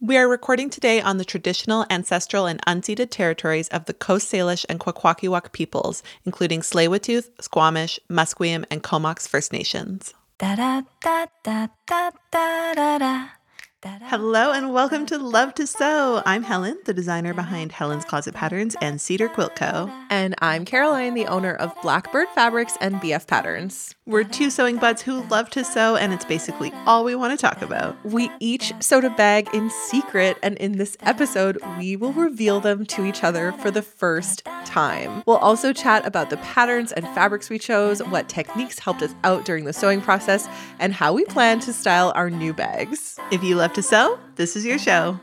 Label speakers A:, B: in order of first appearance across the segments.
A: We are recording today on the traditional, ancestral, and unceded territories of the Coast Salish and Kwakwaka'wakw peoples, including Tsleil-Waututh, Squamish, Musqueam, and Comox First Nations. Hello and welcome to Love to Sew. I'm Helen, the designer behind Helen's Closet Patterns and Cedar Quilt Co.
B: And I'm Caroline, the owner of Blackbird Fabrics and BF Patterns.
A: We're two sewing buds who love to sew, and it's basically all we want to talk about.
B: We each sewed a bag in secret, and in this episode, we will reveal them to each other for the first time. We'll also chat about the patterns and fabrics we chose, what techniques helped us out during the sewing process, and how we plan to style our new bags.
A: If you love to sew, this is your show.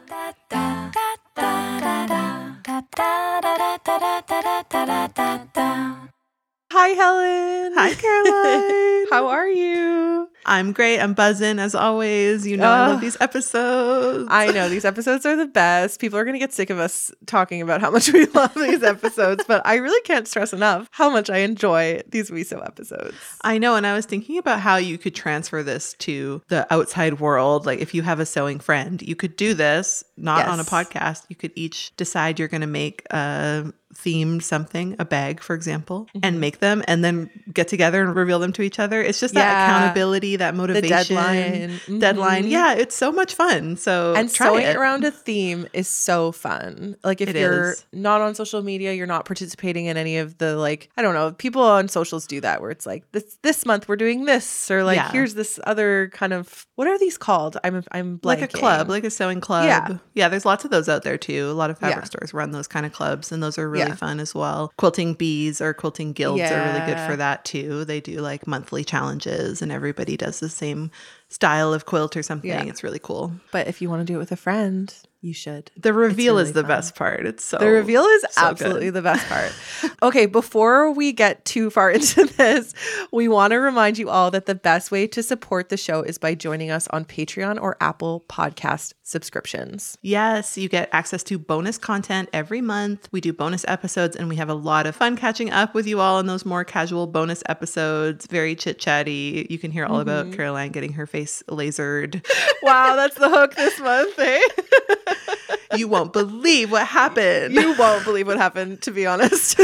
B: Hi, Helen.
A: Hi, Caroline.
B: How are you?
A: I'm great. I'm buzzing as always. You know, I love these episodes.
B: I know. These episodes are the best. People are going to get sick of us talking about how much we love these episodes, but I really can't stress enough how much I enjoy these WeSew episodes.
A: I know. And I was thinking about how you could transfer this to the outside world. Like if you have a sewing friend, you could do this, not on a podcast. You could each decide you're going to make a themed something, a bag, for example, and make them and then get together and reveal them to each other. It's just that accountability, that motivation.
B: The
A: deadline. Yeah, it's so much fun. So
B: and
A: try
B: sewing
A: it.
B: around a theme is so fun. Like if you're not on social media, you're not participating in any of the, like, I don't know, people on socials do that where it's like this month we're doing this, or like here's this other kind of, what are these called? I'm blanking.
A: Like a club, like a sewing club. Yeah, there's lots of those out there too. A lot of fabric stores run those kind of clubs, and those are really fun as well. Quilting bees or quilting guilds are really good for that too. They do like monthly challenges and everybody does the same style of quilt or something. It's really cool.
B: But if you want to do it with a friend, you should.
A: The reveal is the best part.
B: The reveal is absolutely the best part. Okay, before we get too far into this, we want to remind you all that the best way to support the show is by joining us on Patreon or Apple Podcast subscriptions.
A: Yes, you get access to bonus content every month. We do bonus episodes, and we have a lot of fun catching up with you all in those more casual bonus episodes. Very chit-chatty. You can hear all about Caroline getting her face lasered.
B: Wow, that's the hook this month, eh?
A: You won't believe what happened.
B: You won't believe what happened, to be honest.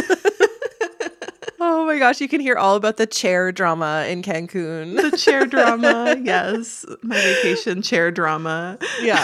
B: Oh my gosh, you can hear all about the chair drama in Cancun.
A: The chair drama, yes. My vacation chair drama.
B: Yeah.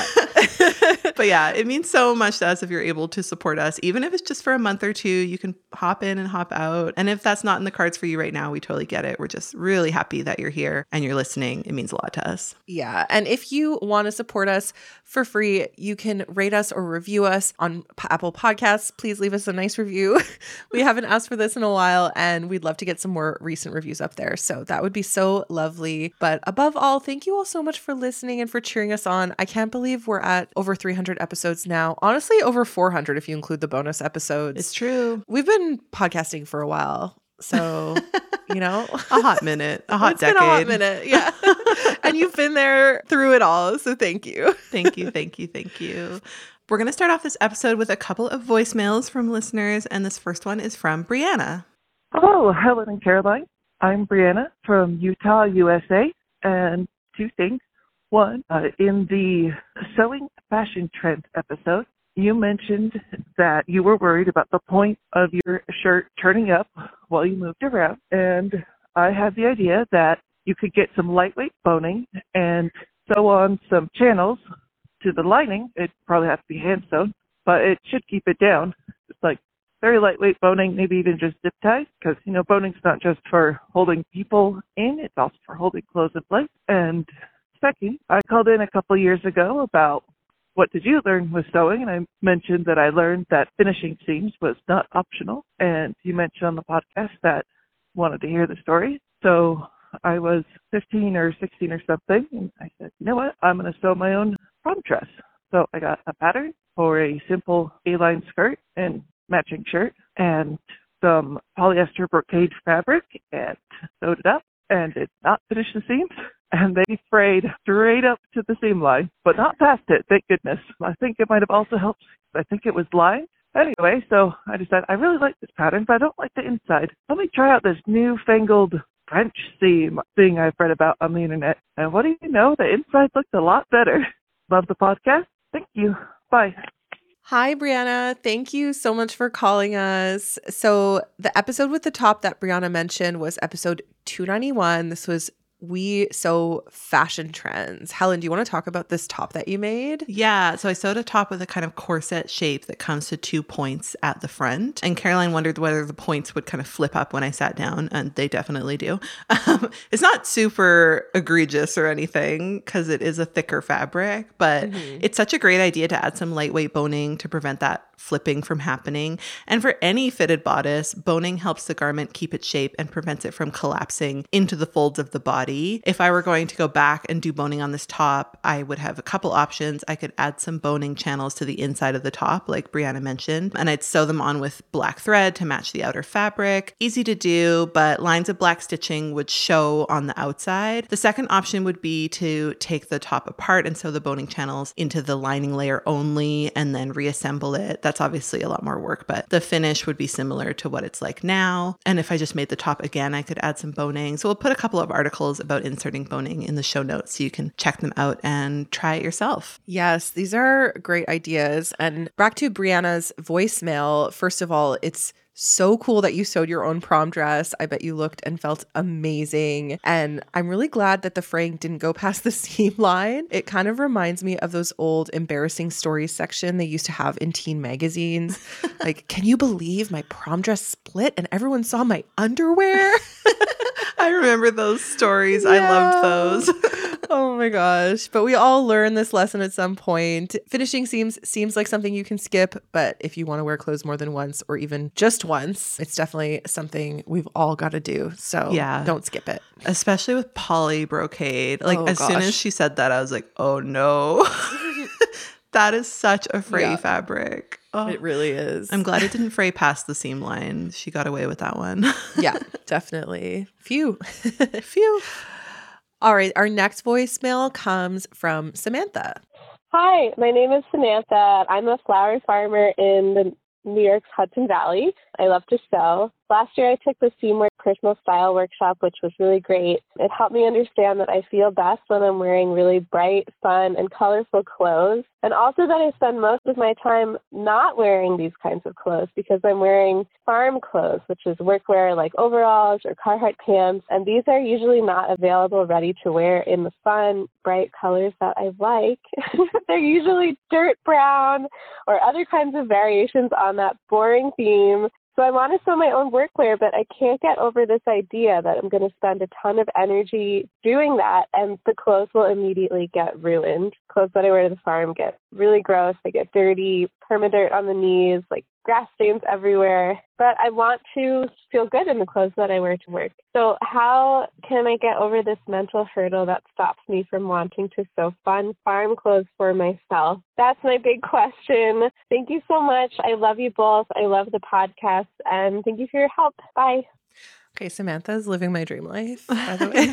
A: But yeah, it means so much to us if you're able to support us. Even if it's just for a month or two, you can hop in and hop out. And if that's not in the cards for you right now, we totally get it. We're just really happy that you're here and you're listening. It means a lot to us.
B: Yeah. And if you want to support us for free, you can rate us or review us on Apple Podcasts. Please leave us a nice review. We haven't asked for this in a while, and we'd love to get some more recent reviews up there. So that would be so lovely. But above all, thank you all so much for listening and for cheering us on. I can't believe we're at over 300 episodes now. Honestly, over 400 if you include the bonus episodes.
A: It's true.
B: We've been podcasting for a while. So, you know,
A: a hot minute, a hot decade.
B: Been a hot minute. Yeah. And you've been there through it all. So thank you.
A: Thank you. Thank you. Thank you. We're going to start off this episode with a couple of voicemails from listeners. And this first one is from Brianna.
C: Hello, Helen and Caroline. I'm Brianna from Utah, USA. And two things. One, in the Sewing Fashion Trend episode, you mentioned that you were worried about the point of your shirt turning up while you moved around. And I had the idea that you could get some lightweight boning and sew on some channels to the lining. It'd probably have to be hand sewn, but it should keep it down. It's like very lightweight boning, maybe even just zip ties, because, you know, boning's not just for holding people in, it's also for holding clothes in place. And second, I called in a couple of years ago about what did you learn with sewing, and I mentioned that I learned that finishing seams was not optional, and you mentioned on the podcast that you wanted to hear the story. So I was 15 or 16 or something, and I said, you know what, I'm going to sew my own prom dress. So I got a pattern for a simple A-line skirt and matching shirt and some polyester brocade fabric and sewed it up and did not finish the seams. And they frayed straight up to the seam line, but not past it, thank goodness. I think it might have also helped. I think it was lined. Anyway, so I decided I really like this pattern, but I don't like the inside. Let me try out this newfangled French seam thing I've read about on the internet. And what do you know? The inside looked a lot better. Love the podcast. Thank you. Bye.
B: Hi, Brianna. Thank you so much for calling us. So the episode with the top that Brianna mentioned was episode 291. This was We Sew Fashion Trends. Helen, do you want to talk about this top that you made?
A: Yeah, so I sewed a top with a kind of corset shape that comes to 2 points at the front. And Caroline wondered whether the points would kind of flip up when I sat down, and they definitely do. It's not super egregious or anything because it is a thicker fabric, but it's such a great idea to add some lightweight boning to prevent that flipping from happening. And for any fitted bodice, boning helps the garment keep its shape and prevents it from collapsing into the folds of the body. If I were going to go back and do boning on this top, I would have a couple options. I could add some boning channels to the inside of the top, like Brianna mentioned, and I'd sew them on with black thread to match the outer fabric. Easy to do, but lines of black stitching would show on the outside. The second option would be to take the top apart and sew the boning channels into the lining layer only and then reassemble it. That's obviously a lot more work, but the finish would be similar to what it's like now. And if I just made the top again, I could add some boning. So we'll put a couple of articles about inserting boning in the show notes so you can check them out and try it yourself.
B: Yes, these are great ideas. And back to Brianna's voicemail, first of all, it's so cool that you sewed your own prom dress. I bet you looked and felt amazing. And I'm really glad that the fraying didn't go past the seam line. It kind of reminds me of those old embarrassing stories section they used to have in teen magazines. Like, can you believe my prom dress split and everyone saw my underwear?
A: I remember those stories. Yeah. I loved those.
B: Oh my gosh. But we all learn this lesson at some point. Finishing seems like something you can skip, but if you want to wear clothes more than once or even just once, it's definitely something we've all got to do. So yeah, don't skip it.
A: Especially with poly brocade. Like soon as she said that, I was like, oh no. That is such a fray fabric.
B: Oh, it really is.
A: I'm glad it didn't fray past the seam line. She got away with that one.
B: Yeah, definitely. Phew. All right. Our next voicemail comes from Samantha.
D: Hi, my name is Samantha. I'm a flower farmer in the New York's Hudson Valley. I love to sew. Last year, I took the Seamwork personal style workshop, which was really great. It helped me understand that I feel best when I'm wearing really bright, fun, and colorful clothes. And also that I spend most of my time not wearing these kinds of clothes because I'm wearing farm clothes, which is workwear like overalls or Carhartt pants. And these are usually not available ready to wear in the fun, bright colors that I like. They're usually dirt brown or other kinds of variations on that boring theme. So I want to sew my own workwear, but I can't get over this idea that I'm going to spend a ton of energy doing that and the clothes will immediately get ruined. Clothes that I wear to the farm get really gross. They get dirty, permadirt on the knees, like grass stains everywhere. But I want to feel good in the clothes that I wear to work. So how can I get over this mental hurdle that stops me from wanting to sew fun farm clothes for myself? That's my big question. Thank you so much. I love you both. I love the podcast. And thank you for your help. Bye.
B: Okay, Samantha is living my dream life, by the way.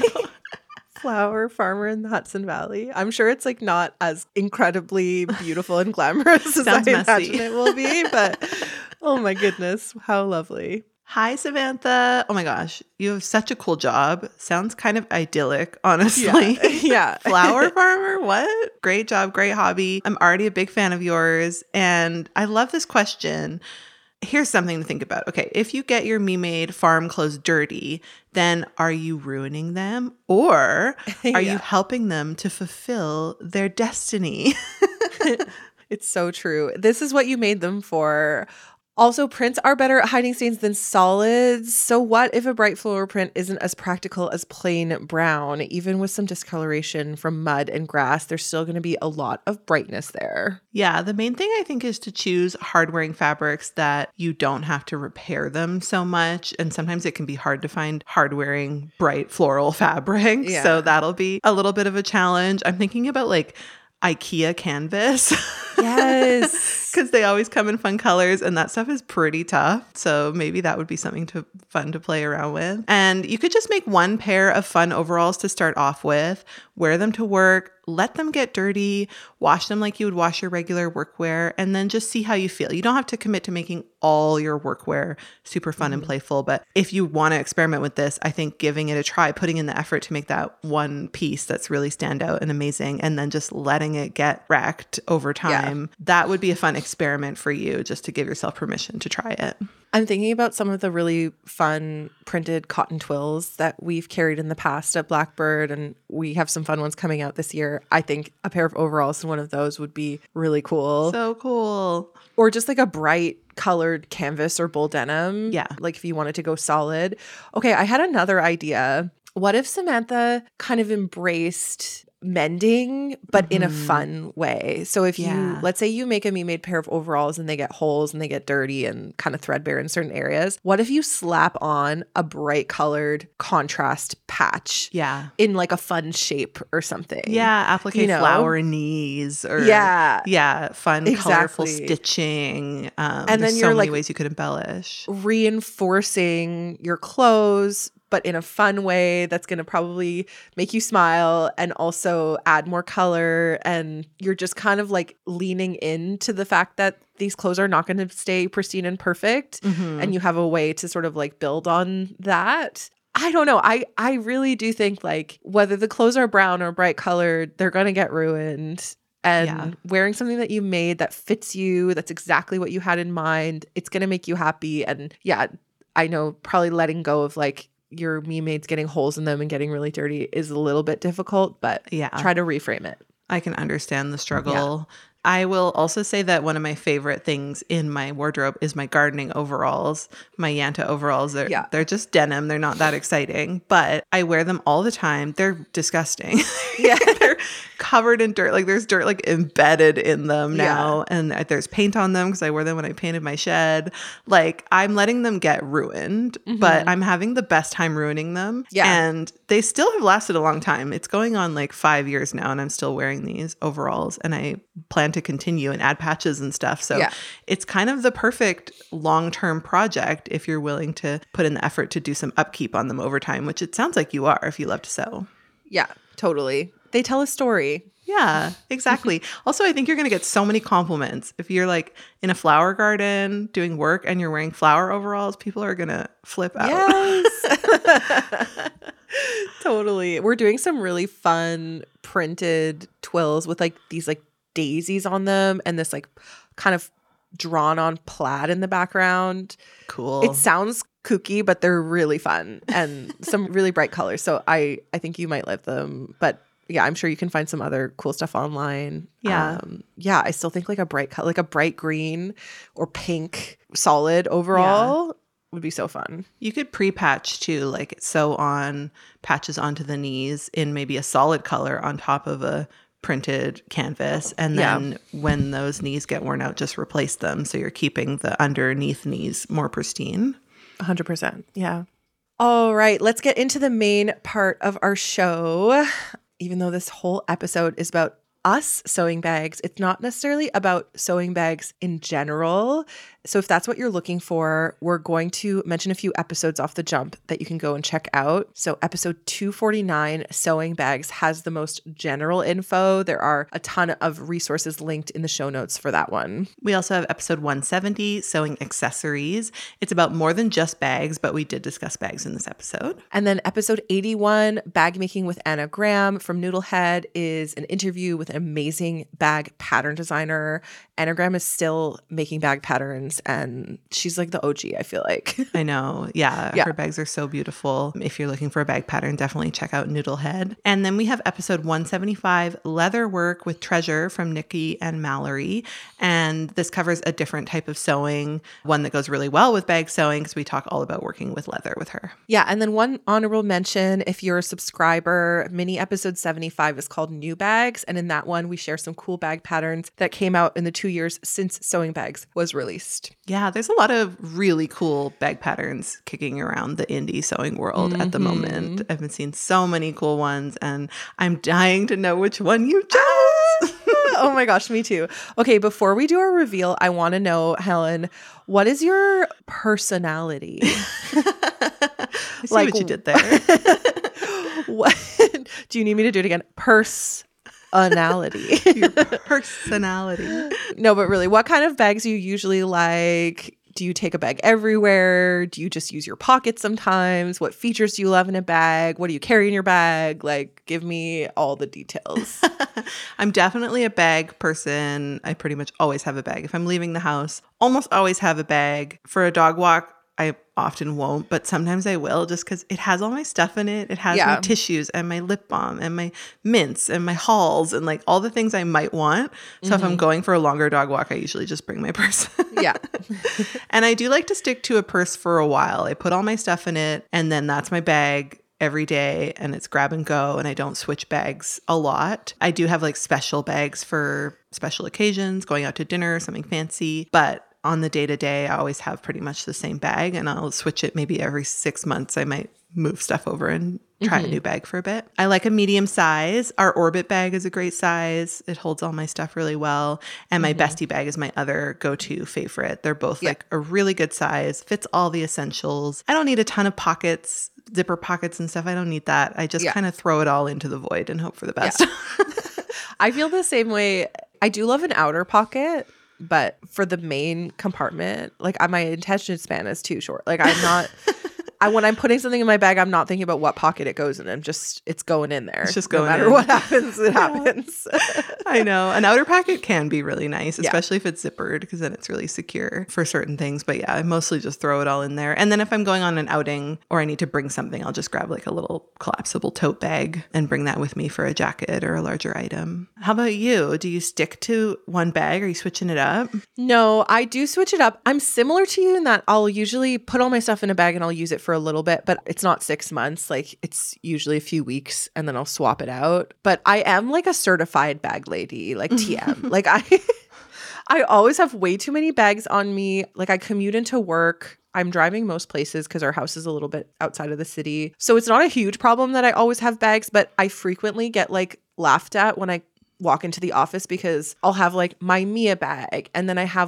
B: Flower farmer in the Hudson Valley. I'm sure it's like not as incredibly beautiful and glamorous as I imagine it will be, but oh my goodness, how lovely.
A: Hi, Samantha. Oh my gosh, you have such a cool job. Sounds kind of idyllic, honestly.
B: Yeah.
A: Flower farmer? What? Great job, great hobby. I'm already a big fan of yours, and I love this question. Here's something to think about. Okay, if you get your me-made farm clothes dirty, then are you ruining them or are you helping them to fulfill their destiny?
B: It's so true. This is what you made them for. Also, prints are better at hiding stains than solids. So what if a bright floral print isn't as practical as plain brown? Even with some discoloration from mud and grass, there's still going to be a lot of brightness there.
A: Yeah, the main thing I think is to choose hard-wearing fabrics that you don't have to repair them so much. And sometimes it can be hard to find hard-wearing bright floral fabric. Yeah. So that'll be a little bit of a challenge. I'm thinking about like IKEA canvas.
B: Yes.
A: Because they always come in fun colors and that stuff is pretty tough. So maybe that would be something fun to play around with. And you could just make one pair of fun overalls to start off with, wear them to work, let them get dirty, wash them like you would wash your regular workwear, and then just see how you feel. You don't have to commit to making all your workwear super fun and playful, but if you want to experiment with this, I think giving it a try, putting in the effort to make that one piece that's really stand out and amazing, and then just letting it get wrecked over time, that would be a fun experiment for you, just to give yourself permission to try it.
B: I'm thinking about some of the really fun printed cotton twills that we've carried in the past at Blackbird, and we have some fun ones coming out this year. I think a pair of overalls in one of those would be really cool.
A: So cool.
B: Or just like a bright colored canvas or bull denim.
A: Yeah.
B: Like if you wanted to go solid. Okay, I had another idea. What if Samantha kind of embraced mending, but in a fun way? So if you, let's say you make a Me-Made pair of overalls and they get holes and they get dirty and kind of threadbare in certain areas, what if you slap on a bright colored contrast patch in like a fun shape or something?
A: Yeah, applique flower knees or fun colorful stitching. And then you're so many ways you could embellish.
B: Reinforcing your clothes, but in a fun way that's going to probably make you smile and also add more color. And you're just kind of like leaning into the fact that these clothes are not going to stay pristine and perfect. And you have a way to sort of like build on that. I don't know. I really do think like whether the clothes are brown or bright colored, they're going to get ruined. And wearing something that you made that fits you, that's exactly what you had in mind, it's going to make you happy. And I know probably letting go of like your Me-Mades getting holes in them and getting really dirty is a little bit difficult, but try to reframe it.
A: I can understand the struggle. I will also say that one of my favorite things in my wardrobe is my gardening overalls, my Yanta overalls. They're just denim. They're not that exciting, but I wear them all the time. They're disgusting. They're covered in dirt. Like there's dirt like embedded in them now. And there's paint on them because I wore them when I painted my shed. Like I'm letting them get ruined, but I'm having the best time ruining them. And they still have lasted a long time. It's going on like 5 years now and I'm still wearing these overalls and I plan to continue and add patches and stuff. So it's kind of the perfect long-term project if you're willing to put in the effort to do some upkeep on them over time, which it sounds like you are if you love to sew.
B: Yeah, totally. They tell a story.
A: Yeah, exactly. Also, I think you're going to get so many compliments. If you're like in a flower garden doing work and you're wearing flower overalls, people are going to flip out.
B: Yes. Totally. We're doing some really fun printed twills with like these like daisies on them and this like kind of drawn on plaid in the background.
A: Cool.
B: It sounds kooky, but they're really fun and some really bright colors. So I think you might love them. But yeah, I'm sure you can find some other cool stuff online.
A: Yeah.
B: I still think like a bright color, like a bright green or pink solid overall would be so fun.
A: You could pre-patch too, like sew on patches onto the knees in maybe a solid color on top of a printed canvas, and then when those knees get worn out, just replace them so you're keeping the underneath knees more pristine.
B: 100%. Yeah. All right, let's get into the main part of our show. Even though this whole episode is about us sewing bags, it's not necessarily about sewing bags in general. So if that's what you're looking for, we're going to mention a few episodes off the jump that you can go and check out. So episode 249, Sewing Bags, has the most general info. There are a ton of resources linked in the show notes for that one.
A: We also have episode 170, Sewing Accessories. It's about more than just bags, but we did discuss bags in this episode.
B: And then episode 81, Bag Making with Anna Graham from Noodlehead, is an interview with an amazing bag pattern designer. Anna Graham is still making bag patterns and she's like the OG, I feel like.
A: I know. Yeah. Her bags are so beautiful. If you're looking for a bag pattern, definitely check out Noodlehead. And then we have episode 175, Leather Work with Treasure from Nikki and Mallory. And this covers a different type of sewing, one that goes really well with bag sewing because we talk all about working with leather with her.
B: Yeah. And then one honorable mention, if you're a subscriber, mini episode 75 is called New Bags. And in that one, we share some cool bag patterns that came out in the 2 years since Sewing Bags was released.
A: Yeah, there's a lot of really cool bag patterns kicking around the indie sewing world at the moment. I've been seeing so many cool ones and I'm dying to know which one you chose.
B: Oh my gosh, me too. Okay, before we do our reveal, I want to know, Helen, what is your personality?
A: I see what you did there.
B: What do you need me to do it again? personality.
A: Your personality.
B: No, but really, what kind of bags do you usually like? Do you take a bag everywhere? Do you just use your pockets sometimes? What features do you love in a bag? What do you carry in your bag? Like, give me all the details.
A: I'm definitely a bag person. I pretty much always have a bag. If I'm leaving the house, almost always have a bag. For a dog walk, I often won't, but sometimes I will just because it has all my stuff in it. It has my tissues and my lip balm and my mints and my Halls and like all the things I might want. So if I'm going for a longer dog walk, I usually just bring my purse.
B: Yeah.
A: And I do like to stick to a purse for a while. I put all my stuff in it and then that's my bag every day and it's grab and go and I don't switch bags a lot. I do have like special bags for special occasions, going out to dinner, something fancy, but on the day-to-day, I always have pretty much the same bag and I'll switch it maybe every 6 months. I might move stuff over and try a new bag for a bit. I like a medium size. Our Orbit bag is a great size. It holds all my stuff really well. And my Bestie bag is my other go-to favorite. They're both like a really good size, fits all the essentials. I don't need a ton of pockets, zipper pockets and stuff. I don't need that. I just kind of throw it all into the void and hope for the best.
B: Yeah. I feel the same way. I do love an outer pocket. But for the main compartment, like my attention span is too short. Like I'm not, when I'm putting something in my bag, I'm not thinking about what pocket it goes in. It's going in there.
A: It's just going in.
B: No matter what happens, it happens.
A: I know. An outer pocket can be really nice, especially if it's zippered because then it's really secure for certain things. But yeah, I mostly just throw it all in there. And then if I'm going on an outing or I need to bring something, I'll just grab like a little collapsible tote bag and bring that with me for a jacket or a larger item. How about you? Do you stick to one bag or are you switching it up?
B: No, I do switch it up. I'm similar to you in that I'll usually put all my stuff in a bag and I'll use it for a little bit, but it's not 6 months. Like it's usually a few weeks and then I'll swap it out. But I am like a certified bag lady, like TM. Like I always have way too many bags on me. Like I commute into work. I'm driving most places because our house is a little bit outside of the city. So it's not a huge problem that I always have bags, but I frequently get like laughed at when I walk into the office because I'll have like my Mia bag and then I have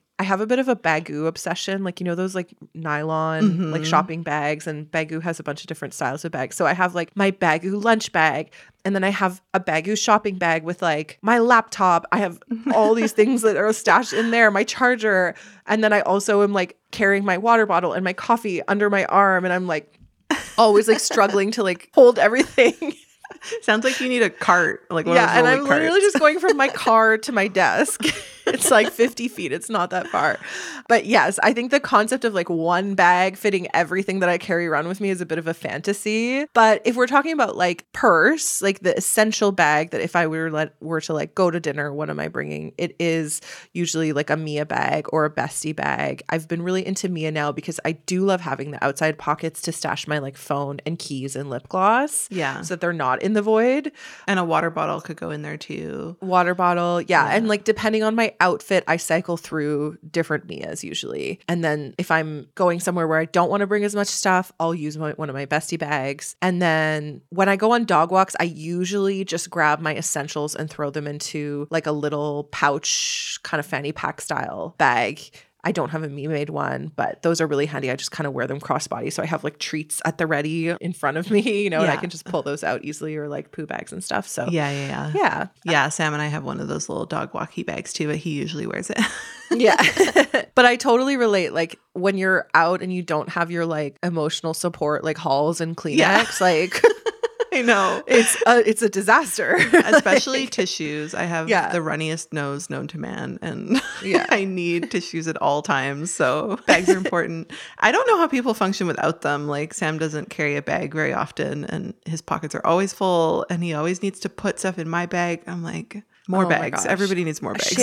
B: a bit of a Baggu obsession, like, you know, those like nylon, like shopping bags, and Baggu has a bunch of different styles of bags. So I have like my Baggu lunch bag, and then I have a Baggu shopping bag with like my laptop. I have all these things that are stashed in there, my charger. And then I also am like carrying my water bottle and my coffee under my arm. And I'm like always like struggling to like hold everything.
A: Sounds like you need a cart, like one of those
B: and I'm
A: carts.
B: literally just going from my car to my desk. It's like 50 feet. It's not that far. But yes, I think the concept of like one bag fitting everything that I carry around with me is a bit of a fantasy. But if we're talking about like purse, like the essential bag that if I were to like go to dinner, what am I bringing? It is usually like a Mia bag or a Bestie bag. I've been really into Mia now because I do love having the outside pockets to stash my like phone and keys and lip gloss.
A: Yeah.
B: So that they're not in the void.
A: And a water bottle could go in there too.
B: Water bottle. Yeah. And like depending on my outfit, I cycle through different Mias usually. And then if I'm going somewhere where I don't want to bring as much stuff, I'll use one of my Bestie bags. And then when I go on dog walks, I usually just grab my essentials and throw them into like a little pouch kind of fanny pack style bag. I don't have a Me-made one, but those are really handy. I just kind of wear them crossbody. So I have like treats at the ready in front of me, you know, and I can just pull those out easily, or like poo bags and stuff. So
A: yeah. Sam and I have one of those little dog walkie bags too, but he usually wears it.
B: Yeah. But I totally relate. Like when you're out and you don't have your like emotional support, like Halls and Kleenex, like
A: I know.
B: It's a disaster.
A: Especially like, tissues. I have the runniest nose known to man, and I need tissues at all times. So bags are important. I don't know how people function without them. Like Sam doesn't carry a bag very often, and his pockets are always full, and he always needs to put stuff in my bag. I'm like, more bags. Everybody needs more bags.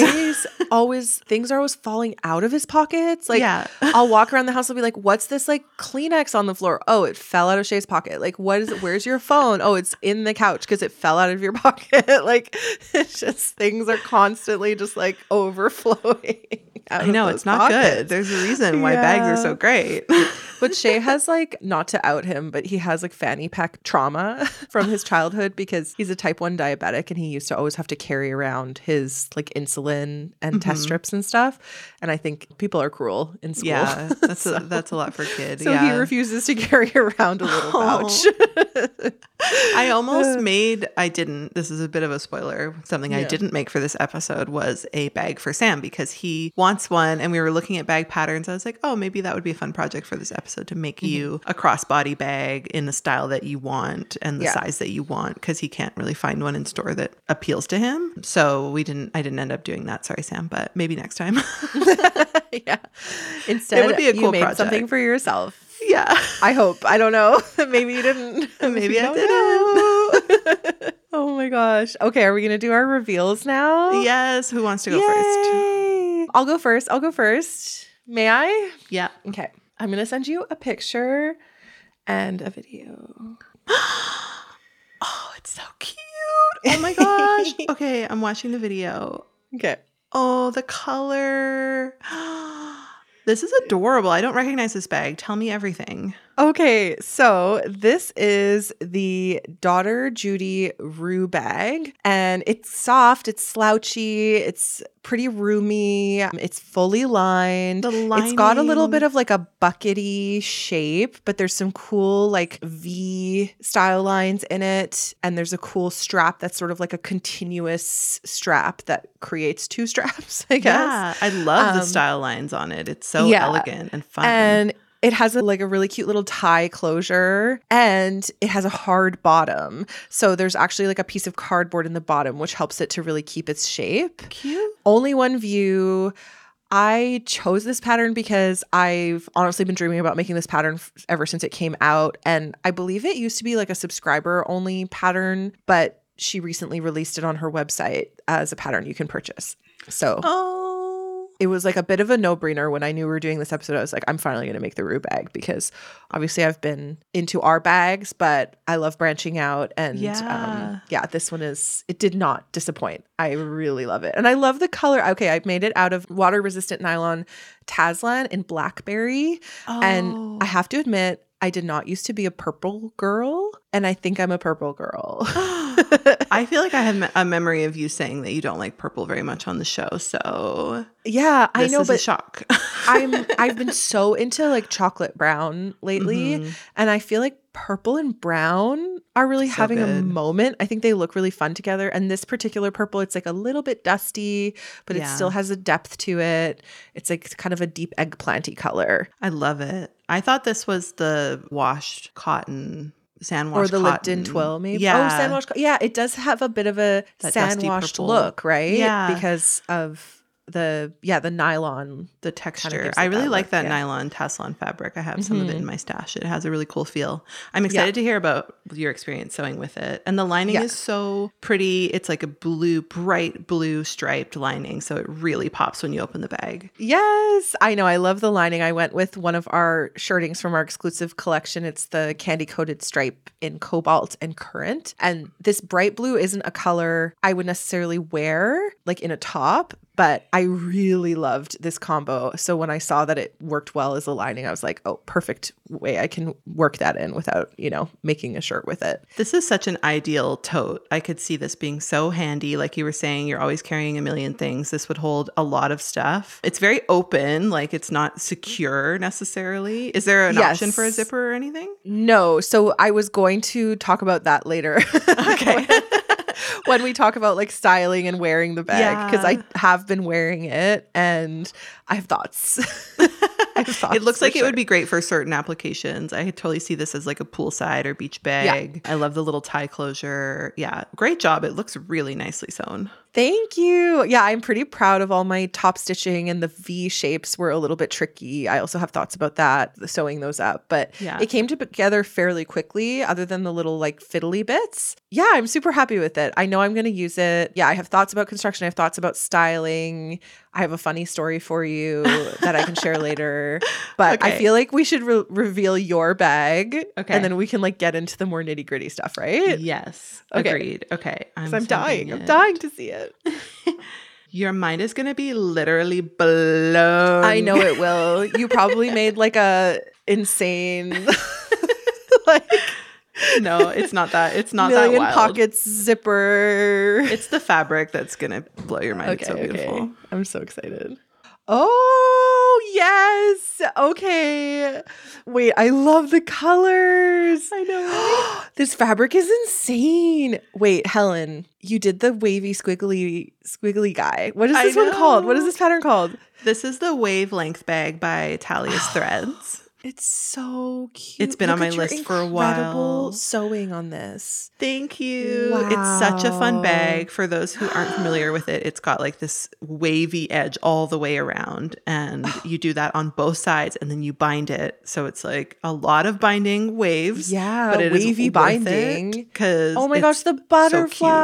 B: Things are always falling out of his pockets. Like, I'll walk around the house and be like, what's this like Kleenex on the floor? Oh, it fell out of Shay's pocket. Like, what is it? Where's your phone? Oh, it's in the couch because it fell out of your pocket. Like, it's just things are constantly just like overflowing.
A: I know, it's not good. There's a reason why bags are so great.
B: But Shay has like, not to out him, but he has like fanny pack trauma from his childhood because he's a type 1 diabetic and he used to always have to carry around his like insulin and test strips and stuff. And I think people are cruel in school.
A: Yeah, that's a lot for kids.
B: So he refuses to carry around a little pouch.
A: I almost made, I didn't, this is a bit of a spoiler, something I didn't make for this episode was a bag for Sam because he wants one and we were looking at bag patterns. I was like, oh, maybe that would be a fun project for this episode to make you a crossbody bag in the style that you want and the size that you want because he can't really find one in store that appeals to him. So I didn't end up doing that. Sorry, Sam, but maybe next time.
B: Yeah. Instead, it would be a cool project. Something for yourself.
A: Yeah.
B: I hope. I don't know. Maybe you didn't.
A: Maybe I
B: didn't. Oh my gosh. Okay, are we going to do our reveals now?
A: Yes. Who wants to go first?
B: I'll go first. May I?
A: Yeah.
B: Okay. I'm going to send you a picture and a video.
A: Oh, it's so cute. Oh my gosh. Okay, I'm watching the video.
B: Okay.
A: Oh, the color. This is adorable. I don't recognize this bag. Tell me everything.
B: Okay, so this is the Daughter Judy Rue bag, and it's soft, it's slouchy, it's pretty roomy, it's fully lined.
A: The lining.
B: It's got a little bit of like a buckety shape, but there's some cool like V style lines in it, and there's a cool strap that's sort of like a continuous strap that creates two straps, I guess.
A: Yeah, I love the style lines on it. It's so elegant and fun.
B: And it has a really cute little tie closure and it has a hard bottom. So there's actually like a piece of cardboard in the bottom, which helps it to really keep its shape.
A: Cute.
B: Only one view. I chose this pattern because I've honestly been dreaming about making this pattern ever since it came out. And I believe it used to be like a subscriber only pattern, but she recently released it on her website as a pattern you can purchase. So it was like a bit of a no-brainer when I knew we were doing this episode. I was like, I'm finally going to make the Rue bag because obviously I've been into our bags, but I love branching out. And this one it did not disappoint. I really love it. And I love the color. Okay, I made it out of water-resistant nylon Taslan in blackberry. And I have to admit, I did not used to be a purple girl, and I think I'm a purple girl.
A: I feel like I have a memory of you saying that you don't like purple very much on the show. So
B: yeah, I know, but
A: a shock.
B: I've been so into like chocolate brown lately, and I feel like purple and brown are really having a moment. I think they look really fun together. And this particular purple, it's like a little bit dusty, but it still has a depth to it. It's like kind of a deep eggplanty color.
A: I love it. I thought this was the washed cotton, sand washed
B: or the
A: cotton.
B: Lipton Twill, maybe.
A: Yeah.
B: Oh, sand washed. Yeah, it does have a bit of a sand washed look, right?
A: Yeah,
B: because of the nylon,
A: the texture. I really like that nylon Taslan fabric. I have some of it in my stash. It has a really cool feel. I'm excited to hear about your experience sewing with it. And the lining is so pretty. It's like a bright blue striped lining, so it really pops when you open the bag.
B: Yes, I know. I love the lining. I went with one of our shirtings from our exclusive collection. It's the candy coated stripe in cobalt and currant. And this bright blue isn't a color I would necessarily wear like in a top, but I really loved this combo. So when I saw that it worked well as a lining, I was like, oh, perfect way I can work that in without, making a shirt with it.
A: This is such an ideal tote. I could see this being so handy. Like you were saying, you're always carrying a million things. This would hold a lot of stuff. It's very open, like it's not secure necessarily. Is there an option for a zipper or anything?
B: No. So I was going to talk about that later.
A: Okay.
B: When we talk about like styling and wearing the bag, because I have been wearing it and I have thoughts.
A: It looks like it would be great for certain applications. I totally see this as like a poolside or beach bag. Yeah. I love the little tie closure. Yeah, great job. It looks really nicely sewn.
B: Thank you. Yeah, I'm pretty proud of all my top stitching, and the V shapes were a little bit tricky. I also have thoughts about that, sewing those up, but it came together fairly quickly other than the little like fiddly bits. Yeah, I'm super happy with it. I know I'm going to use it. Yeah, I have thoughts about construction. I have thoughts about styling. I have a funny story for you that I can share later, but I feel like we should reveal your bag and then we can like get into the more nitty gritty stuff, right?
A: Yes. Agreed. Okay.
B: I'm dying. I'm dying to see it.
A: Your mind is going to be literally blown.
B: I know it will. You probably made like a insane. Like,
A: no, it's not that. It's not
B: million
A: that wild.
B: pockets zipper.
A: It's the fabric that's gonna blow your mind. It's so beautiful.
B: Okay. I'm so excited. Oh, yes. Okay. Wait, I love the colors.
A: I know. Right?
B: This fabric is insane. Wait, Helen, you did the wavy squiggly guy. What is this one called? What is this pattern called?
A: This is the Wavelength bag by Talia's Threads.
B: It's so cute.
A: It's been on my list for a while.
B: Sewing on this.
A: Thank you.
B: Wow.
A: It's such a fun bag. For those who aren't familiar with it, it's got like this wavy edge all the way around, and you do that on both sides, and then you bind it. So it's like a lot of binding waves.
B: Yeah,
A: but it
B: wavy
A: is
B: binding.
A: Because
B: oh my gosh, the butterflies!
A: So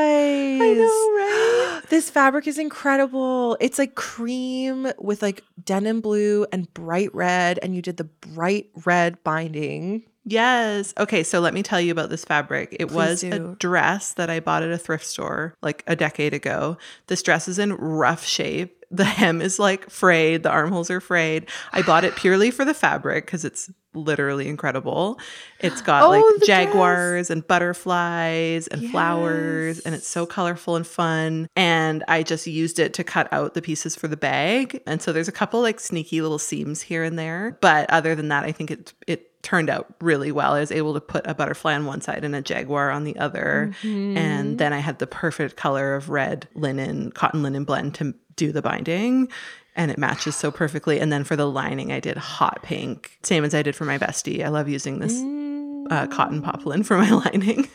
A: I know, right?
B: This fabric is incredible. It's like cream with like denim blue and bright red, and you did the bright red binding.
A: Yes. Okay, so let me tell you about this fabric. It was a dress that I bought at a thrift store like a decade ago. This dress is in rough shape. The hem is like frayed. The armholes are frayed. I bought it purely for the fabric because it's literally incredible. It's got like jaguars and butterflies and flowers, and it's so colorful and fun. And I just used it to cut out the pieces for the bag. And so there's a couple like sneaky little seams here and there. But other than that, I think it turned out really well. I was able to put a butterfly on one side and a jaguar on the other. Mm-hmm. And then I had the perfect color of red linen, cotton linen blend to do the binding. And it matches so perfectly. And then for the lining, I did hot pink, same as I did for my bestie. I love using this cotton poplin for my lining.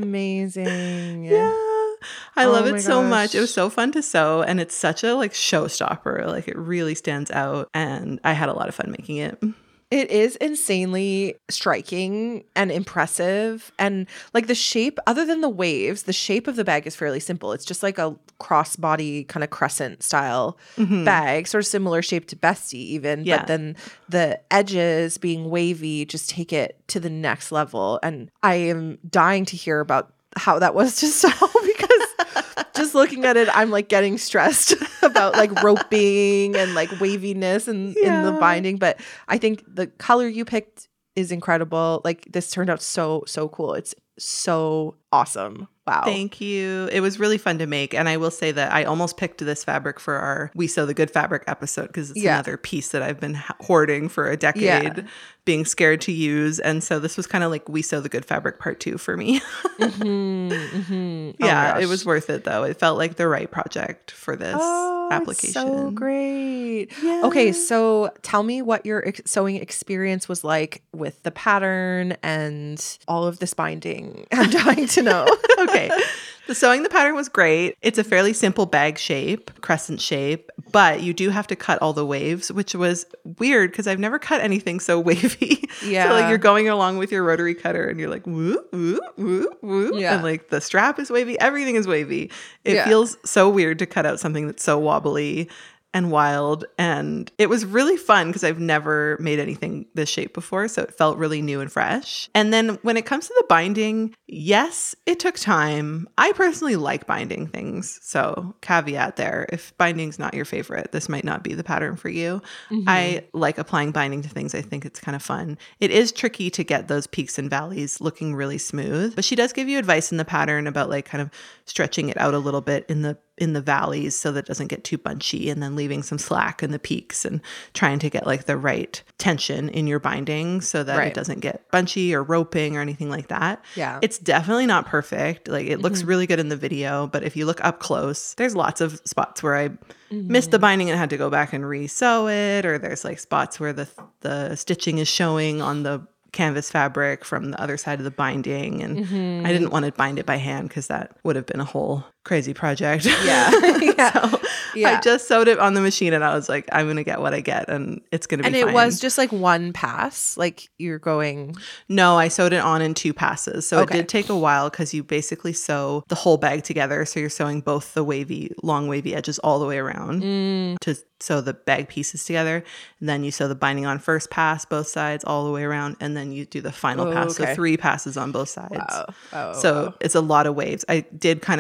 B: Amazing.
A: Yeah. I love it so much. It was so fun to sew, and it's such a like showstopper. Like it really stands out, and I had a lot of fun making it.
B: It is insanely striking and impressive. And like the shape, other than the waves, the shape of the bag is fairly simple. It's just like a crossbody kind of crescent style bag, sort of similar shape to Bestie even. Yeah. But then the edges being wavy just take it to the next level. And I am dying to hear about how that was to sew because just looking at it, I'm like getting stressed about like roping and like waviness and in the binding. But I think the color you picked is incredible. Like this turned out so cool. It's so awesome. Wow.
A: Thank you. It was really fun to make. And I will say that I almost picked this fabric for our We Sew the Good Fabric episode because it's another piece that I've been hoarding for a decade, being scared to use. And so this was kind of like We Sew the Good Fabric part 2 for me. Yeah, it was worth it though. It felt like the right project for this application.
B: So great. Yeah. Okay, so tell me what your sewing experience was like with the pattern and all of this binding. I'm dying to know.
A: Okay. The sewing the pattern was great. It's a fairly simple bag shape, crescent shape, but you do have to cut all the waves, which was weird because I've never cut anything so wavy. Yeah. So like you're going along with your rotary cutter and you're like, woo, woo, woo, woo. Yeah. And like the strap is wavy. Everything is wavy. It feels so weird to cut out something that's so wobbly and wild. And it was really fun because I've never made anything this shape before. So it felt really new and fresh. And then when it comes to the binding, yes, it took time. I personally like binding things. So caveat there, if binding's not your favorite, this might not be the pattern for you. I like applying binding to things. I think it's kind of fun. It is tricky to get those peaks and valleys looking really smooth, but she does give you advice in the pattern about like kind of stretching it out a little bit in the valleys so that it doesn't get too bunchy, and then leaving some slack in the peaks and trying to get like the right tension in your binding so that it doesn't get bunchy or roping or anything like that. Yeah. It's definitely not perfect. Like it looks really good in the video, but if you look up close, there's lots of spots where I missed the binding and had to go back and re-sew it, or there's like spots where the stitching is showing on the canvas fabric from the other side of the binding, and I didn't want to bind it by hand because that would have been a whole crazy project.
B: Yeah.
A: So I just sewed it on the machine and I was like, I'm gonna get what I get and it's gonna be fine.
B: And it was just like one pass, like you're going.
A: No, I sewed it on in 2 passes. So it did take a while because you basically sew the whole bag together. So you're sewing both the long wavy edges all the way around to sew the bag pieces together. And then you sew the binding on first pass, both sides all the way around. And then you do the final pass. So 3 passes on both sides. Wow. So it's a lot of waves. I did kind of feel like I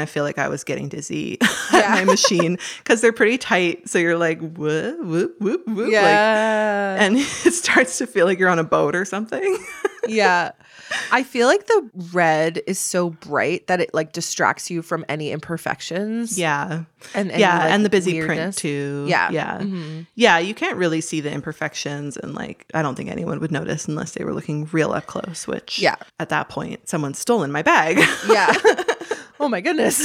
A: was getting dizzy at my machine because they're pretty tight. So you're like, whoop, whoop, whoop, whoop.
B: Yeah.
A: And it starts to feel like you're on a boat or something.
B: Yeah. I feel like the red is so bright that it like distracts you from any imperfections.
A: Yeah.
B: And
A: and the busy
B: weirdness.
A: print too.
B: Yeah.
A: Yeah.
B: Mm-hmm.
A: Yeah. You can't really see the imperfections. And like, I don't think anyone would notice unless they were looking real up close, which at that point, someone's stolen my bag.
B: Yeah. Oh my goodness.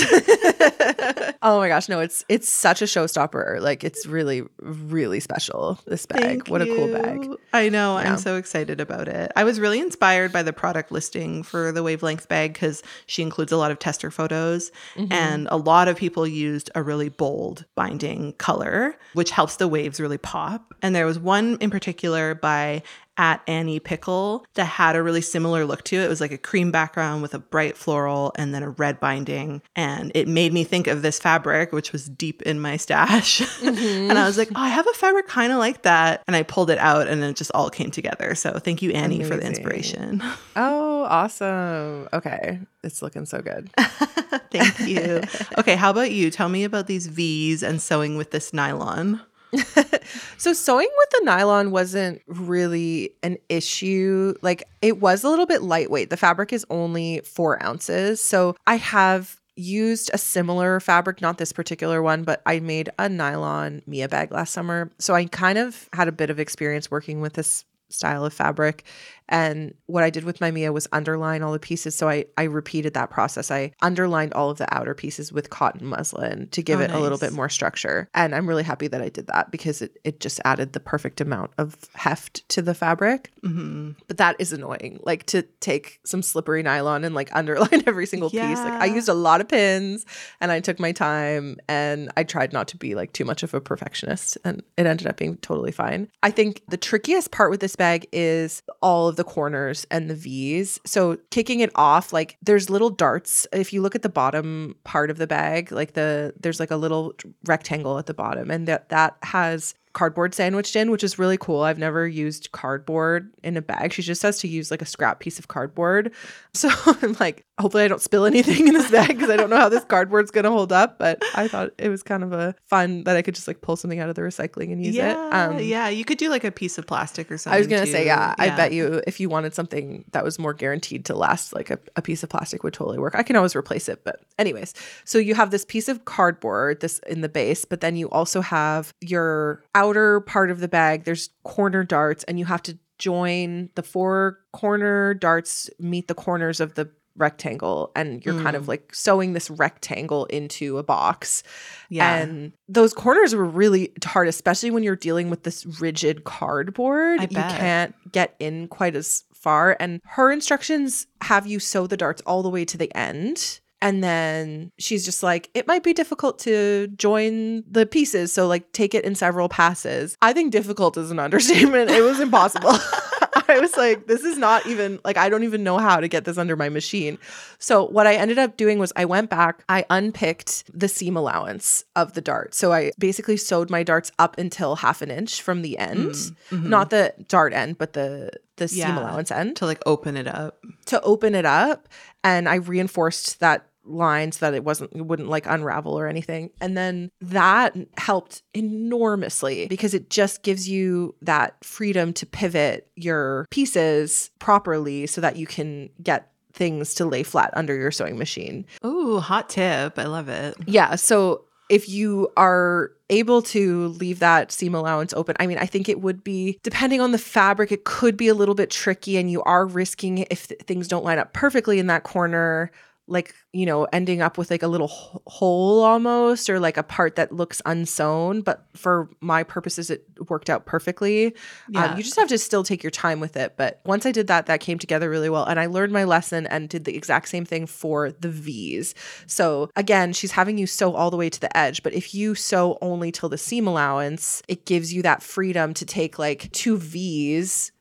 B: Oh my gosh. No, it's such a showstopper. Like it's really, really special. This bag.
A: Thank
B: what
A: you.
B: a cool bag.
A: I know.
B: Yeah.
A: I'm so excited about it. I was really inspired by the product listing for the Wavelength bag because she includes a lot of tester photos.
B: Mm-hmm.
A: And a lot of people used a really bold binding color, which helps the waves really pop. And there was one in particular by @Annie Pickle that had a really similar look to it. It was like a cream background with a bright floral and then a red binding. And it made me think of this fabric, which was deep in my stash.
B: Mm-hmm.
A: And I was like, oh, I have a fabric kind of like that. And I pulled it out and it just all came together. So thank you, Annie, for the inspiration.
B: Oh, awesome. Okay. It's looking so good.
A: Thank you. Okay, how about you? Tell me about these V's and sewing with this nylon.
B: So sewing with the nylon wasn't really an issue. Like it was a little bit lightweight. The fabric is only 4 ounces. So I have used a similar fabric, not this particular one, but I made a nylon Mia bag last summer. So I kind of had a bit of experience working with this style of fabric. And what I did with my Mia was underline all the pieces. So I repeated that process. I underlined all of the outer pieces with cotton muslin to give it a little bit more structure. And I'm really happy that I did that because it just added the perfect amount of heft to the fabric. Mm-hmm. But that is annoying. Like to take some slippery nylon and like underline every single piece. Like I used a lot of pins and I took my time and I tried not to be like too much of a perfectionist and it ended up being totally fine. I think the trickiest part with this bag is all of the corners and the V's. So kicking it off, like there's little darts. If you look at the bottom part of the bag, like there's like a little rectangle at the bottom and that has cardboard sandwiched in, which is really cool. I've never used cardboard in a bag. She just says to use like a scrap piece of cardboard. So I'm like, hopefully I don't spill anything in this bag because I don't know how this cardboard's going to hold up. But I thought it was kind of a fun that I could just like pull something out of the recycling and use it.
A: Yeah, you could do like a piece of plastic or something.
B: I was going to say, I bet you if you wanted something that was more guaranteed to last, like a piece of plastic would totally work. I can always replace it. But anyways, so you have this piece of cardboard, this in the base, but then you also have your outer part of the bag. There's corner darts and you have to join the 4 corner darts meet the corners of the rectangle and you're kind of like sewing this rectangle into a box. Yeah. And those corners were really hard, especially when you're dealing with this rigid cardboard. You can't get in quite as far. And her instructions have you sew the darts all the way to the end. And then she's just like, it might be difficult to join the pieces. So like take it in several passes. I think difficult is an understatement. It was impossible. I was like, this is not even like, I don't even know how to get this under my machine. So what I ended up doing was I went back, I unpicked the seam allowance of the dart. So I basically sewed my darts up until 1/2 inch from the end, not the dart end, but the seam allowance end.
A: To like open it up.
B: To open it up. And I reinforced that line so that it wouldn't like unravel or anything. And then that helped enormously because it just gives you that freedom to pivot your pieces properly so that you can get things to lay flat under your sewing machine.
A: Ooh, hot tip. I love it.
B: Yeah. So if you are able to leave that seam allowance open, I mean, I think it would be, depending on the fabric, it could be a little bit tricky and you are risking, if things don't line up perfectly in that corner, like, you know, ending up with like a little hole almost, or like a part that looks unsewn. But for my purposes, it worked out perfectly. You just have to still take your time with it. But once I did that, that came together really well. And I learned my lesson and did the exact same thing for the V's. So again, she's having you sew all the way to the edge. But if you sew only till the seam allowance, it gives you that freedom to take like 2 V's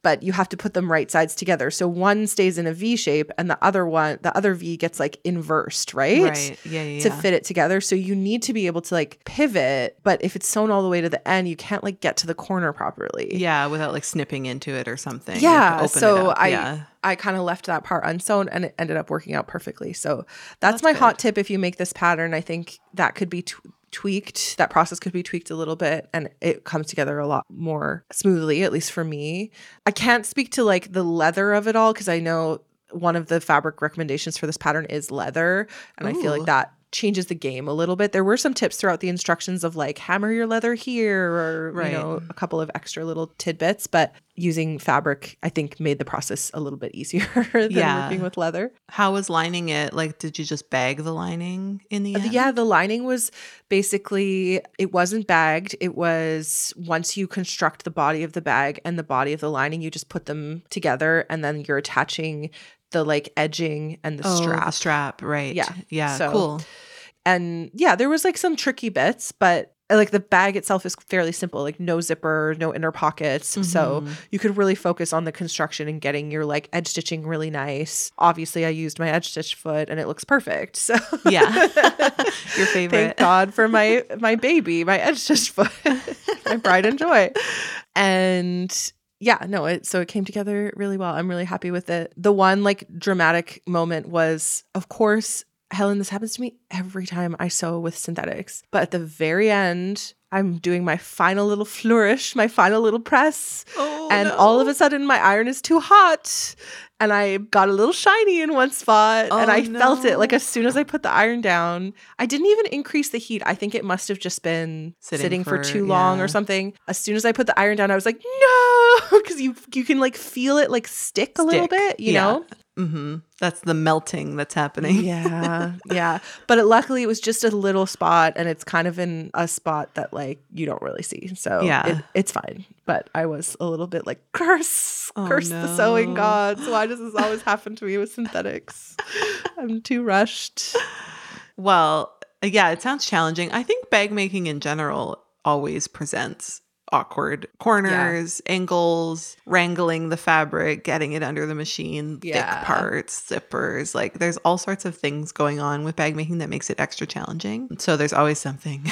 B: but you have to put them right sides together. So one stays in a V shape and the other V gets like inversed, right?
A: Right. Yeah.
B: To fit it together. So you need to be able to like pivot, but if it's sewn all the way to the end, you can't like get to the corner properly.
A: Yeah, without like snipping into it or something.
B: Yeah. So I kind of left that part unsewn and it ended up working out perfectly. So that's my hot tip. If you make this pattern, I think that could be tweaked. That process could be tweaked a little bit and it comes together a lot more smoothly, at least for me. I can't speak to like the leather of it all because I know one of the fabric recommendations for this pattern is leather. And I feel like that changes the game a little bit. There were some tips throughout the instructions of like hammer your leather here or, you know, a couple of extra little tidbits, but using fabric, I think, made the process a little bit easier than working with leather.
A: How was lining it? Like, did you just bag the lining in the end?
B: Yeah, the lining was basically, it wasn't bagged. It was once you construct the body of the bag and the body of the lining, you just put them together and then you're attaching the like edging and the strap.
A: The strap, right. Yeah,
B: so,
A: cool.
B: And yeah, there was like some tricky bits, but like the bag itself is fairly simple, like no zipper, no inner pockets. So you could really focus on the construction and getting your like edge stitching really nice. Obviously I used my edge stitch foot and it looks perfect. So
A: yeah, your favorite.
B: Thank God for my baby, my edge stitch foot, my pride and joy. And yeah, no, so it came together really well. I'm really happy with it. The one like dramatic moment was, of course, Helen, this happens to me every time I sew with synthetics. But at the very end, I'm doing my final little flourish, my final little press. All of a sudden my iron is too hot. And I got a little shiny in one spot and I felt it like as soon as I put the iron down. I didn't even increase the heat. I think it must have just been sitting for too long or something. As soon as I put the iron down, I was like, no, because you can like feel it like stick a little bit, you know?
A: Mm-hmm. That's the melting that's happening.
B: Yeah. But luckily it was just a little spot and it's kind of in a spot that like you don't really see. So it's fine. But I was a little bit like, curse the sewing gods. Why does this always happen to me with synthetics? I'm too rushed.
A: Well, yeah, it sounds challenging. I think bag making in general always presents awkward corners, angles, wrangling the fabric, getting it under the machine, thick parts, zippers. Like there's all sorts of things going on with bag making that makes it extra challenging. So there's always something.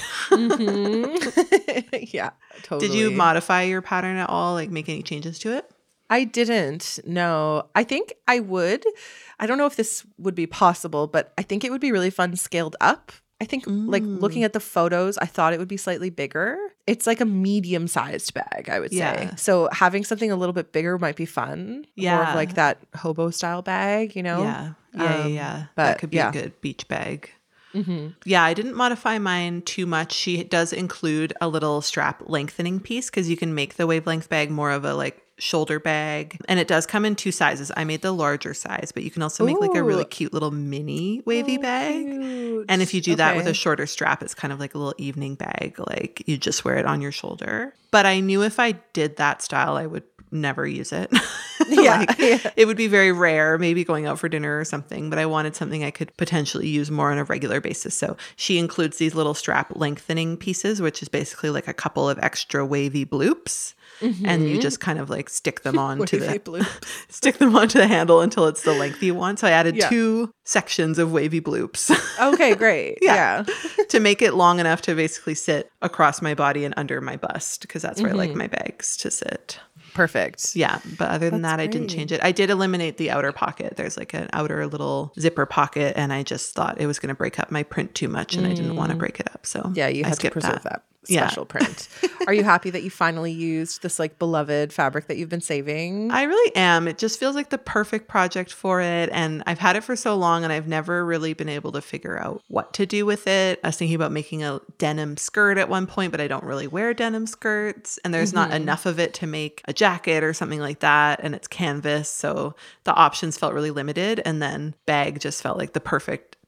B: Yeah, totally.
A: Did you modify your pattern at all? Like make any changes to it?
B: I didn't. No, I think I would. I don't know if this would be possible, but I think it would be really fun scaled up. I think like looking at the photos, I thought it would be slightly bigger. It's like a medium-sized bag, I would say. So having something a little bit bigger might be fun. Yeah. More of like that hobo style bag, you know?
A: Yeah. But that could be a good beach bag. Mm-hmm. Yeah, I didn't modify mine too much. She does include a little strap lengthening piece because you can make the wavelength bag more of a like shoulder bag. And it does come in 2 sizes. I made the larger size, but you can also make like a really cute little mini wavy bag. Cute. And if you do that with a shorter strap, it's kind of like a little evening bag. Like you just wear it on your shoulder. But I knew if I did that style, I would never use it. It would be very rare, maybe going out for dinner or something, but I wanted something I could potentially use more on a regular basis. So she includes these little strap lengthening pieces, which is basically like a couple of extra wavy bloops. Mm-hmm. And you just kind of like stick them on to the handle until it's the lengthy one. So I added 2 sections of wavy bloops.
B: Okay, great. Yeah.
A: To make it long enough to basically sit across my body and under my bust, because that's where I like my bags to sit.
B: Perfect.
A: Yeah. But other than that, I didn't change it. I did eliminate the outer pocket. There's like an outer little zipper pocket. And I just thought it was going to break up my print too much. And I didn't want to break it up. So
B: yeah, you have to preserve that special print. Are you happy that you finally used this like beloved fabric that you've been saving?
A: I really am. It just feels like the perfect project for it. And I've had it for so long and I've never really been able to figure out what to do with it. I was thinking about making a denim skirt at one point, but I don't really wear denim skirts. And there's not enough of it to make a jacket or something like that. And it's canvas. So the options felt really limited. And then bag just felt like the perfect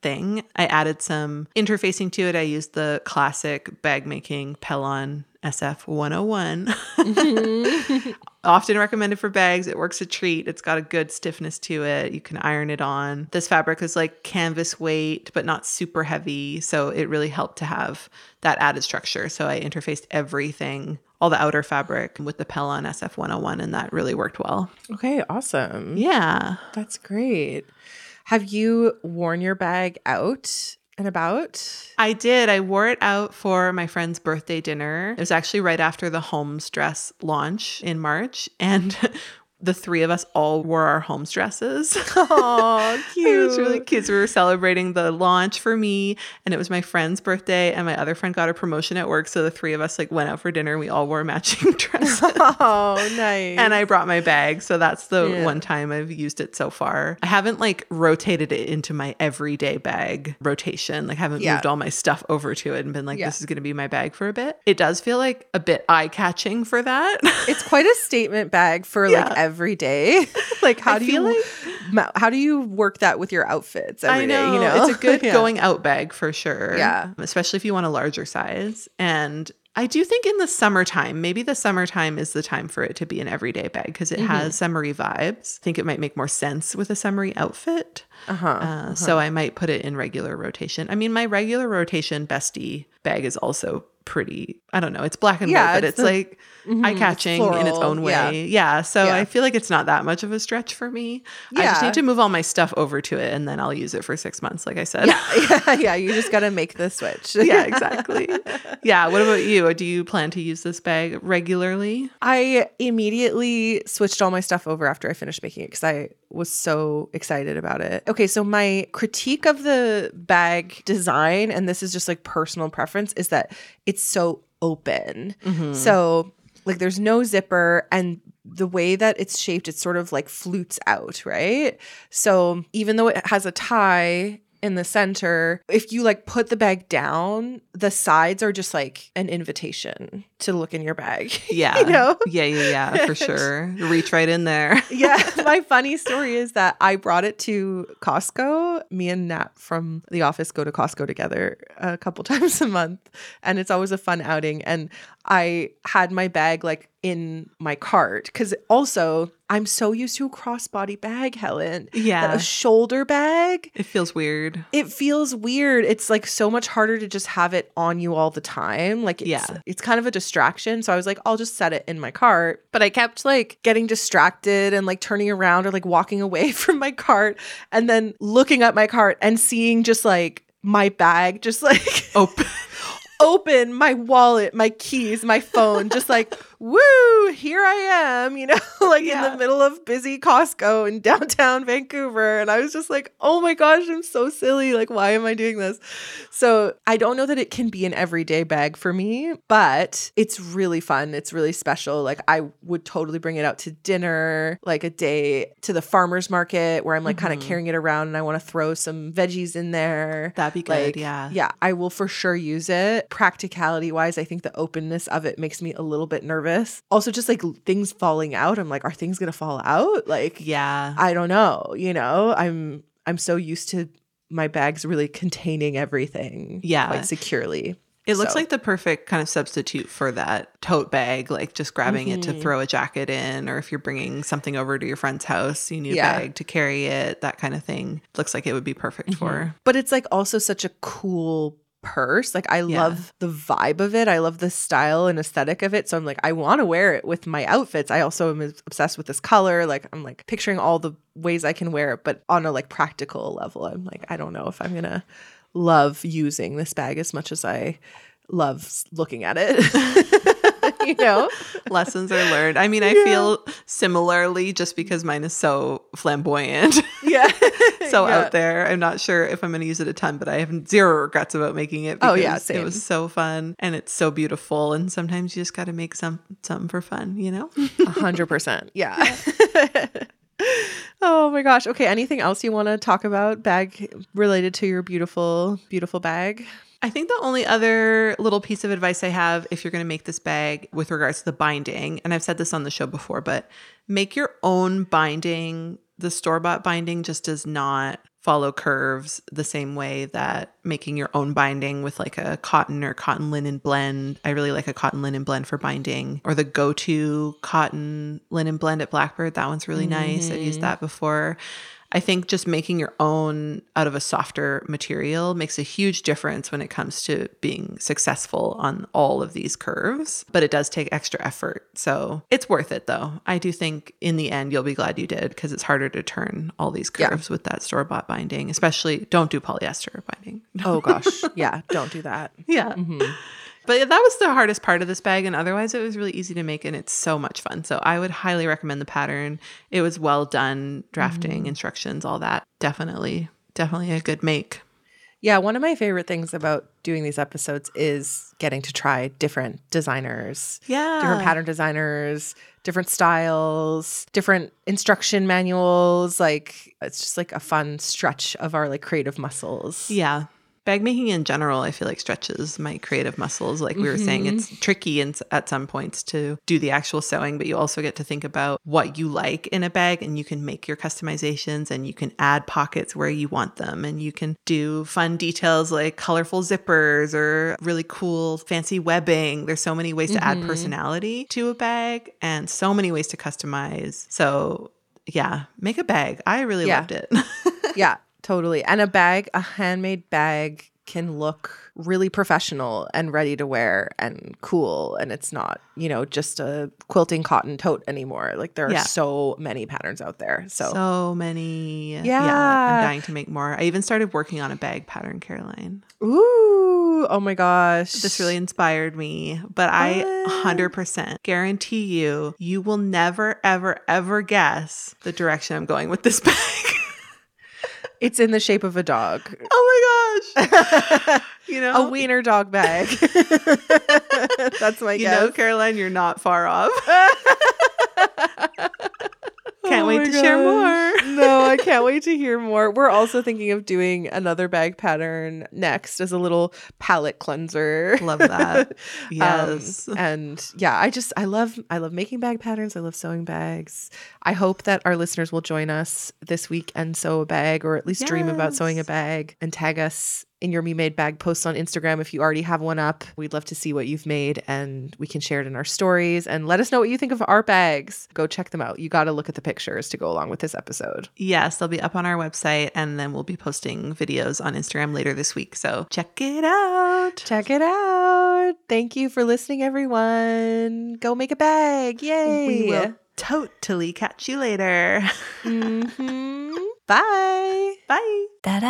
A: thing. I added some interfacing to it. I used the classic bag making Pellon SF 101. Often recommended for bags. It works a treat. It's got a good stiffness to it. You can iron it on. This fabric is like canvas weight, but not super heavy. So it really helped to have that added structure. So I interfaced everything, all the outer fabric with the Pellon SF 101, and that really worked well.
B: Okay, awesome.
A: Yeah.
B: That's great. Have you worn your bag out and about?
A: I did. I wore it out for my friend's birthday dinner. It was actually right after the Holmes dress launch in March. And the three of us all wore our Holmes dresses.
B: Oh, cute.
A: It was really cute. So we were celebrating the launch for me, and it was my friend's birthday, and my other friend got a promotion at work. So the three of us like went out for dinner. We all wore matching dresses.
B: Oh, nice.
A: And I brought my bag. So that's the one time I've used it so far. I haven't like rotated it into my everyday bag rotation. Like haven't moved all my stuff over to it and been like, this is going to be my bag for a bit. It does feel like a bit eye-catching for that.
B: It's quite a statement bag for like every day. Like how do you work that with your outfits every day? You know,
A: it's a good going out bag for sure.
B: Yeah.
A: Especially if you want a larger size. And I do think in the summertime, maybe the summertime is the time for it to be an everyday bag because it has summery vibes. I think it might make more sense with a summery outfit. So I might put it in regular rotation. I mean, my regular rotation bestie bag is also pretty, I don't know, it's black and white, but it's like eye-catching in its own way. So I feel like it's not that much of a stretch for me. I just need to move all my stuff over to it, and then I'll use it for 6 months, like I said.
B: You just got to make the switch.
A: Yeah, exactly. Yeah, what about you? Do you plan to use this bag regularly?
B: I immediately switched all my stuff over after I finished making it because I was so excited about it. Okay, so my critique of the bag design, and this is just like personal preference, is that it's so open. So like there's no zipper, and the way that it's shaped, it's sort of like flutes out, right? So even though it has a tie in the center, if you like put the bag down, the sides are just like an invitation to look in your bag.
A: Yeah.
B: You know?
A: Yeah, for sure. Reach right in there.
B: My funny story is that I brought it to Costco. Me and Nat from the office go to Costco together a couple times a month, and it's always a fun outing. And I had my bag like in my cart because also I'm so used to a crossbody bag, Helen.
A: Yeah.
B: That a shoulder bag.
A: It feels weird.
B: It's like so much harder to just have it on you all the time. Like it's kind of a distraction. So I was like, I'll just set it in my cart. But I kept like getting distracted and like turning around or like walking away from my cart and then looking at my cart and seeing just like my bag just like open, my wallet, my keys, my phone, just like, woo, here I am, you know, like in the middle of busy Costco in downtown Vancouver. And I was just like, oh my gosh, I'm so silly. Like, why am I doing this? So I don't know that it can be an everyday bag for me, but it's really fun. It's really special. Like I would totally bring it out to dinner, like a day to the farmer's market where I'm like kind of carrying it around and I want to throw some veggies in there.
A: That'd be good.
B: Like, yeah, I will for sure use it. Practicality wise, I think the openness of it makes me a little bit nervous. Also, just like things falling out. I'm like, are things gonna fall out? Like, I don't know. You know, I'm so used to my bags really containing everything quite securely.
A: It looks like the perfect kind of substitute for that tote bag, like just grabbing it to throw a jacket in, or if you're bringing something over to your friend's house, you need a bag to carry it, that kind of thing. Looks like it would be perfect for.
B: But it's like also such a cool purse. Like I love the vibe of it. I love the style and aesthetic of it. So I'm like, I want to wear it with my outfits. I also am obsessed with this color. Like I'm like picturing all the ways I can wear it, but on a like practical level, I'm like, I don't know if I'm going to love using this bag as much as I love looking at it. You know,
A: lessons are learned. I mean, I feel similarly just because mine is so flamboyant. So out there. I'm not sure if I'm going to use it a ton, but I have zero regrets about making it because
B: same.
A: It was so fun and it's so beautiful. And sometimes you just got to make something for fun, you know?
B: 100%. Yeah. Oh my gosh. Okay. Anything else you want to talk about bag related to your beautiful, beautiful bag?
A: I think the only other little piece of advice I have if you're going to make this bag with regards to the binding, and I've said this on the show before, but make your own binding. The store-bought binding just does not follow curves the same way that making your own binding with like a cotton or cotton linen blend. I really like a cotton linen blend for binding, or the go-to cotton linen blend at Blackbird. That one's really nice. I've used that before. I think just making your own out of a softer material makes a huge difference when it comes to being successful on all of these curves, but it does take extra effort. So it's worth it though. I do think in the end, you'll be glad you did, because it's harder to turn all these curves with that store-bought binding, especially don't do polyester binding.
B: Oh gosh. Yeah. Don't do that.
A: Yeah. But that was the hardest part of this bag, and otherwise it was really easy to make, and it's so much fun. So I would highly recommend the pattern. It was well done, drafting, instructions, all that. Definitely a good make.
B: Yeah, one of my favorite things about doing these episodes is getting to try different designers.
A: Yeah.
B: Different pattern designers, different styles, different instruction manuals. Like, it's just like a fun stretch of our like creative muscles.
A: Yeah. Bag making in general, I feel like stretches my creative muscles. Like we were saying, it's tricky at some points to do the actual sewing, but you also get to think about what you like in a bag, and you can make your customizations, and you can add pockets where you want them, and you can do fun details like colorful zippers or really cool fancy webbing. There's so many ways to add personality to a bag and so many ways to customize. So yeah, make a bag. I really loved it.
B: Yeah. Totally. And a handmade bag can look really professional and ready to wear and cool. And it's not, just a quilting cotton tote anymore. Like there are so many patterns out there. So
A: many.
B: Yeah.
A: I'm dying to make more. I even started working on a bag pattern, Caroline.
B: Ooh. Oh my gosh.
A: This really inspired me. But I 100% guarantee you will never, ever, ever guess the direction I'm going with this bag.
B: It's in the shape of a dog.
A: Oh my gosh.
B: A wiener dog bag. That's my guess.
A: Caroline, you're not far off. Can't wait to share more.
B: No, I can't wait to hear more. We're also thinking of doing another bag pattern next as a little palette cleanser.
A: Love that. Yes.
B: And yeah, I love making bag patterns. I love sewing bags. I hope that our listeners will join us this week and sew a bag, or at least dream about sewing a bag, and tag us in your Me Made Bag posts on Instagram if you already have one up. We'd love to see what you've made, and we can share it in our stories, and let us know what you think of our bags. Go check them out. You got to look at the pictures to go along with this episode.
A: Yes, they'll be up on our website, and then we'll be posting videos on Instagram later this week. So check it out.
B: Check it out. Thank you for listening, everyone. Go make a bag. Yay.
A: We will totally catch you later.
B: Bye.
A: Bye.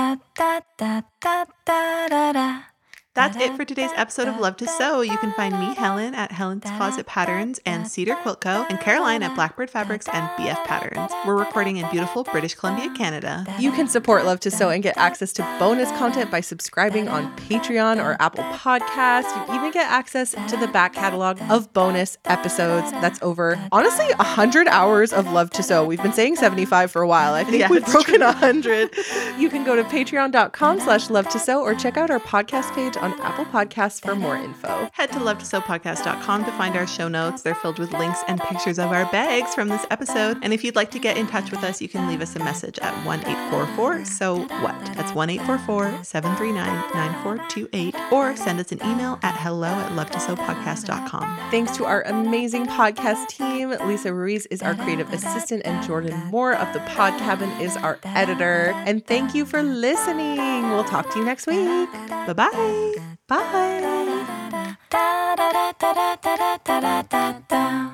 A: That's it for today's episode of Love to Sew. You can find me, Helen, at Helen's Closet Patterns and Cedar Quilt Co., and Caroline at Blackbird Fabrics and BF Patterns. We're recording in beautiful British Columbia, Canada.
B: You can support Love to Sew and get access to bonus content by subscribing on Patreon or Apple Podcasts. You even get access to the back catalog of bonus episodes. That's over, honestly, 100 hours of Love to Sew. We've been saying 75 for a while. I think we've broken 100. You can go to patreon.com/love to sew, or check out our podcast page on Apple Podcasts for more info.
A: Head to lovetosewpodcast.com to find our show notes. They're filled with links and pictures of our bags from this episode. And if you'd like to get in touch with us, you can leave us a message at 1-844-SEW-WHAT. That's 1-844-739-9428. Or send us an email at hello@lovetosewpodcast.com.
B: Thanks to our amazing podcast team. Lisa Ruiz is our creative assistant, and Jordan Moore of the Pod Cabin is our editor. And thank you for listening. We'll talk to you next week.
A: Bye-bye.
B: Bye.